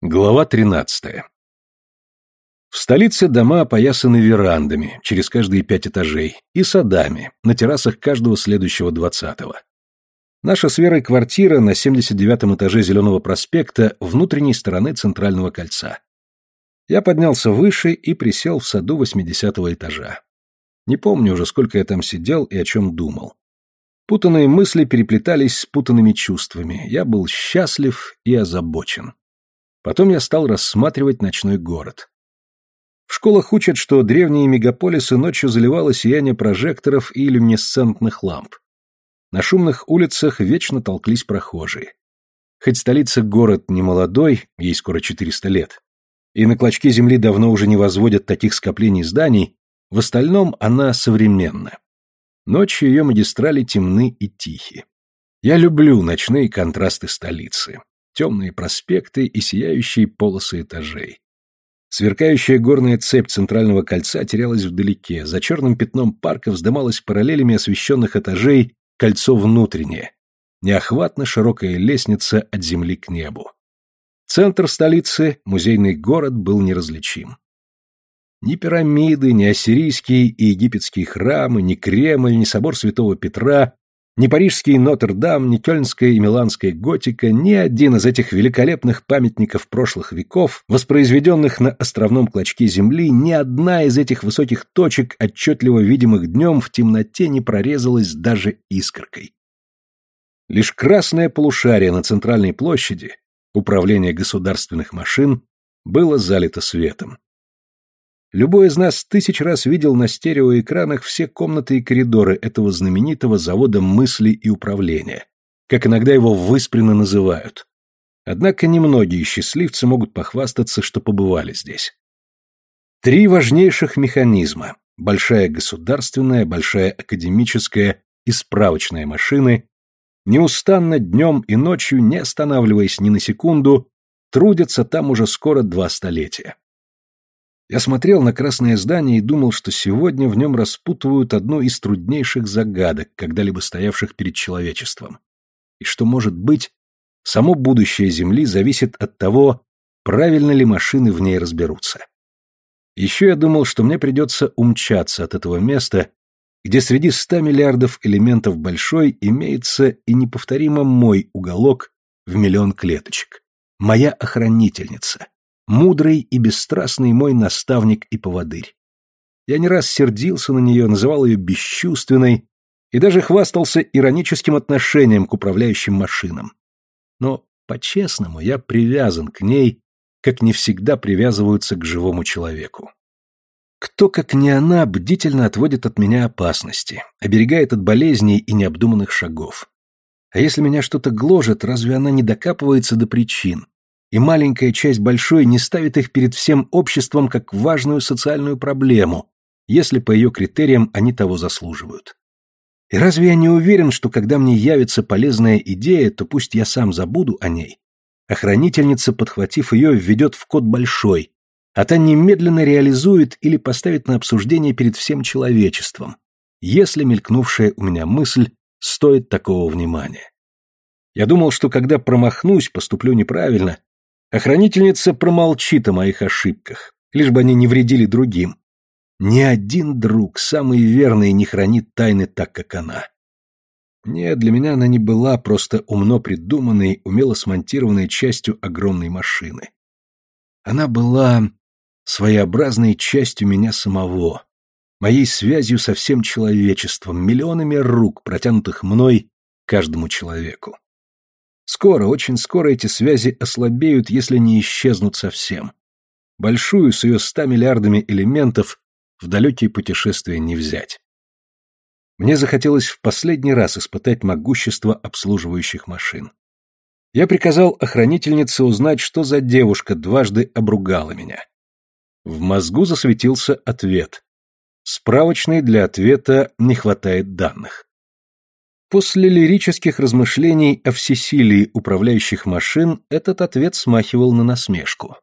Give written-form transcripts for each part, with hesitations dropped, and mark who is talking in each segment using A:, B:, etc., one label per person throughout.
A: Глава 13. В столице дома опоясаны верандами, через каждые 5 этажей, и садами, на террасах каждого следующего 20-го. Наша с Верой квартира на 79-м этаже Зеленого проспекта внутренней стороны Центрального кольца. Я поднялся выше и присел в саду 80-го этажа. Не помню уже, сколько я там сидел и о чем думал. Путанные мысли переплетались с путанными чувствами. Я был счастлив и озабочен. Потом я стал рассматривать ночной город. В школах учат, что древние мегаполисы ночью заливало сияние прожекторов и люминесцентных ламп. На шумных улицах вечно толклись прохожие. Хоть столица город не молодой, ей скоро 400 лет, и на клочке земли давно уже не возводят таких скоплений зданий, в остальном она современна. Ночью ее магистрали темны и тихи. Я люблю ночные контрасты столицы. Темные проспекты и сияющие полосы этажей. Сверкающая горная цепь Центрального кольца терялась вдалеке, за черным пятном парка вздымалось параллелями освещенных этажей кольцо внутреннее, неохватно широкая лестница от земли к небу. Центр столицы, музейный город, был неразличим. Ни пирамиды, ни ассирийские и египетские храмы, ни Кремль, ни собор Святого Петра, ни парижский Нотр-Дам, ни кёльнская и миланская готика, ни один из этих великолепных памятников прошлых веков, воспроизведенных на островном клочке земли, ни одна из этих высоких точек, отчетливо видимых днем, в темноте не прорезалась даже искоркой. Лишь красное полушарие на центральной площади, управление государственных машин, было залито светом. Любой из нас 1000 раз видел на стереоэкранах все комнаты и коридоры этого знаменитого завода мысли и управления, как иногда его выспренно называют. Однако немногие счастливцы могут похвастаться, что побывали здесь. 3 важнейших механизма – большая государственная, большая академическая и справочная машины – неустанно днем и ночью, не останавливаясь ни на секунду, трудятся там уже скоро 2 столетия. Я смотрел на красное здание и думал, что сегодня в нем распутывают одну из труднейших загадок, когда-либо стоявших перед человечеством. И что, может быть, само будущее Земли зависит от того, правильно ли машины в ней разберутся. Еще я думал, что мне придется умчаться от этого места, где среди 100 миллиардов элементов большой имеется и неповторимо мой уголок в 1 000 000 клеточек. Моя охранительница. Мудрый и бесстрастный мой наставник и поводырь. Я не раз сердился на нее, называл ее бесчувственной и даже хвастался ироническим отношением к управляющим машинам. Но, по-честному, я привязан к ней, как не всегда привязываются к живому человеку. Кто, как не она, бдительно отводит от меня опасности, оберегает от болезней и необдуманных шагов. А если меня что-то гложет, разве она не докапывается до причин? И маленькая часть большой не ставит их перед всем обществом как важную социальную проблему, если по ее критериям они того заслуживают. И разве я не уверен, что когда мне явится полезная идея, то пусть я сам забуду о ней, а хранительница, подхватив ее, введет в код большой, а та немедленно реализует или поставит на обсуждение перед всем человечеством, если мелькнувшая у меня мысль стоит такого внимания. Я думал, что когда промахнусь, поступлю неправильно, охранительница промолчит о моих ошибках, лишь бы они не вредили другим. Ни один друг, самый верный, не хранит тайны так, как она. Нет, для меня она не была просто умно придуманной, умело смонтированной частью огромной машины. Она была своеобразной частью меня самого, моей связью со всем человечеством, миллионами рук, протянутых мной каждому человеку. Скоро, очень скоро эти связи ослабеют, если не исчезнут совсем. Большую с ее 100 миллиардами элементов в далекие путешествия не взять. Мне захотелось в последний раз испытать могущество обслуживающих машин. Я приказал охранительнице узнать, что за девушка дважды обругала меня. В мозгу засветился ответ. Справочной для ответа не хватает данных. После лирических размышлений о всесилии управляющих машин этот ответ смахивал на насмешку.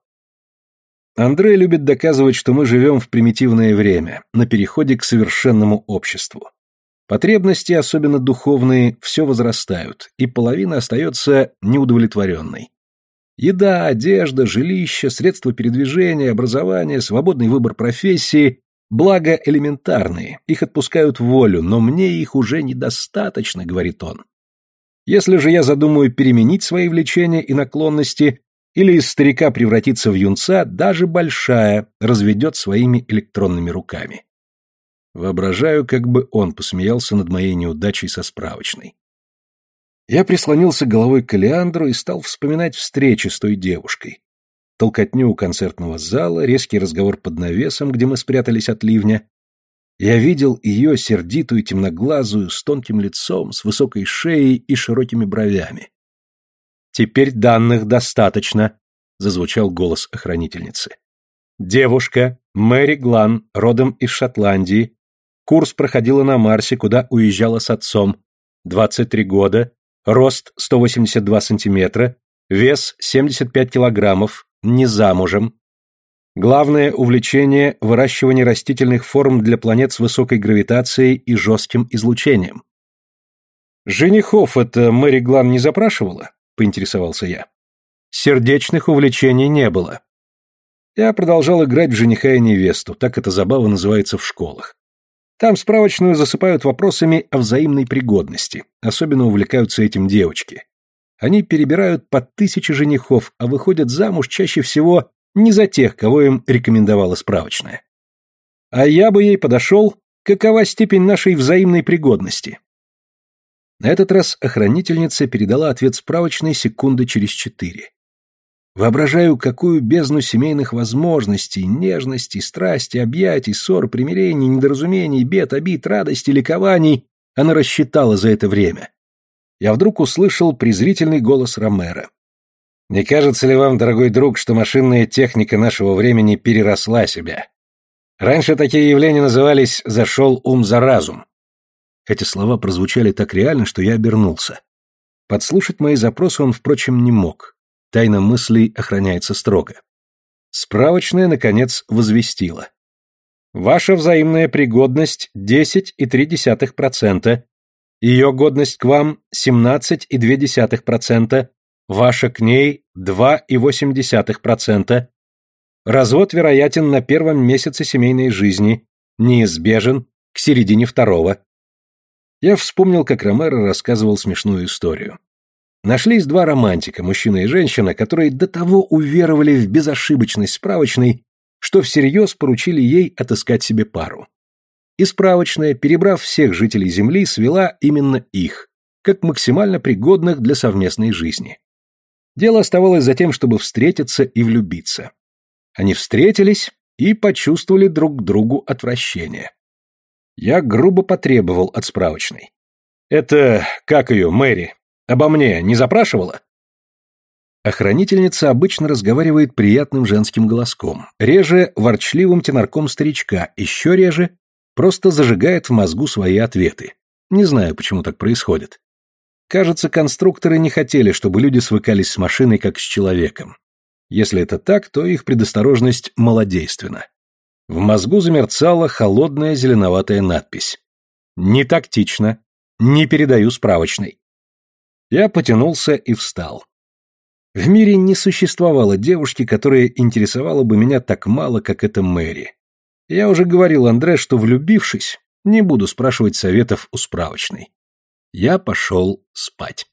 A: Андрей любит доказывать, что мы живем в примитивное время, на переходе к совершенному обществу. Потребности, особенно духовные, все возрастают, и половина остается неудовлетворенной. Еда, одежда, жилище, средства передвижения, образование, свободный выбор профессии – благо элементарные, их отпускают в волю, но мне их уже недостаточно, говорит он. Если же я задумаю переменить свои влечения и наклонности или из старика превратиться в юнца, даже большая разведет своими электронными руками. Воображаю, как бы он посмеялся над моей неудачей со справочной. Я прислонился головой к Элеандру и стал вспоминать встречи с той девушкой. Толкотню у концертного зала, резкий разговор под навесом, где мы спрятались от ливня. Я видел ее, сердитую, темноглазую, с тонким лицом, с высокой шеей и широкими бровями. «Теперь данных достаточно», — зазвучал голос охранительницы. «Девушка, Мэри Глан, родом из Шотландии. Курс проходила на Марсе, куда уезжала с отцом. 23 года, рост 182 сантиметра, вес 75 килограммов, не замужем. Главное увлечение – выращивание растительных форм для планет с высокой гравитацией и жестким излучением». «Женихов это Мэри Глан не запрашивала?» – поинтересовался я. «Сердечных увлечений не было». Я продолжал играть в жениха и невесту, так эта забава называется в школах. Там справочную засыпают вопросами о взаимной пригодности, особенно увлекаются этим девочки. Они перебирают по 1000 женихов, а выходят замуж чаще всего не за тех, кого им рекомендовала справочная. А я бы ей подошел, какова степень нашей взаимной пригодности. На этот раз охранительница передала ответ справочной секунды через 4. Воображаю, какую бездну семейных возможностей, нежности, страсти, объятий, ссор, примирений, недоразумений, бед, обид, радостей, ликований она рассчитала за это время. Я вдруг услышал презрительный голос Ромеро. «Не кажется ли вам, дорогой друг, что машинная техника нашего времени переросла себя? Раньше такие явления назывались «зашел ум за разум». Эти слова прозвучали так реально, что я обернулся. Подслушать мои запросы он, впрочем, не мог. Тайна мыслей охраняется строго. Справочная, наконец, возвестила. Ваша взаимная пригодность 10,3%, ее годность к вам 17,2%, ваша к ней 2,8%. Развод вероятен на первом месяце семейной жизни, неизбежен к середине второго. Я вспомнил, как Ромеро рассказывал смешную историю. Нашлись два романтика, мужчина и женщина, которые до того уверовали в безошибочность справочной, что всерьез поручили ей отыскать себе пару. И справочная, перебрав всех жителей Земли, свела именно их, как максимально пригодных для совместной жизни. Дело оставалось за тем, чтобы встретиться и влюбиться. Они встретились и почувствовали друг к другу отвращение. Я грубо потребовал от справочной. «Это, как ее, Мэри, обо мне не запрашивала?» Охранительница обычно разговаривает приятным женским голоском, реже ворчливым тенорком старичка, еще реже просто зажигает в мозгу свои ответы. Не знаю, почему так происходит. Кажется, конструкторы не хотели, чтобы люди свыкались с машиной как с человеком. Если это так, то их предосторожность малодейственна. В мозгу замерцала холодная зеленоватая надпись. «Не тактично. Не передаю справочной». Я потянулся и встал. В мире не существовало девушки, которая интересовала бы меня так мало, как эта Мэри. Я уже говорил Андре, что, влюбившись, не буду спрашивать советов у справочной. Я пошел спать.